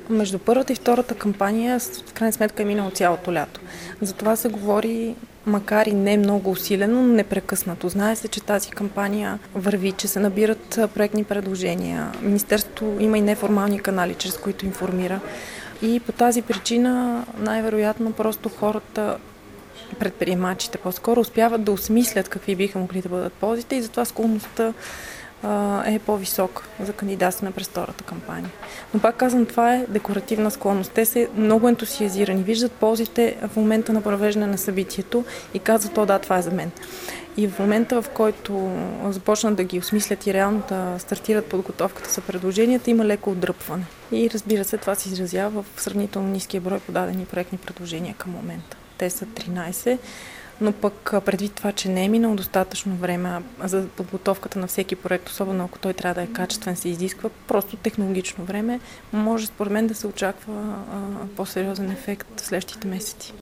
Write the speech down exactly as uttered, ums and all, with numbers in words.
Между първата и втората кампания, в крайна сметка, е минало цялото лято. Затова се говори, макар и не много усилено, но непрекъснато. Знае се, че тази кампания върви, че се набират проектни предложения. Министерството има и неформални канали, чрез които информира. И по тази причина най-вероятно просто хората, предприемачите по-скоро, успяват да осмислят какви биха могли да бъдат ползите и затова склонността е по-висок за кандидатстване през втората кампания. Но пак казвам, това е декоративна склонност. Те са много ентусиазирани, виждат ползите в момента на провеждане на събитието и казват: о, да, това е за мен. И в момента, в който започнат да ги осмислят и реално да стартират подготовката за предложенията, има леко отдръпване. И разбира се, това се изразява в сравнително ниския брой подадени проектни предложения към момента. Те са тринайсет. Но пък предвид това, че не е минало достатъчно време за подготовката на всеки проект, особено ако той трябва да е качествен, се изисква просто технологично време, може според мен да се очаква а, по-сериозен ефект в следващите месеци.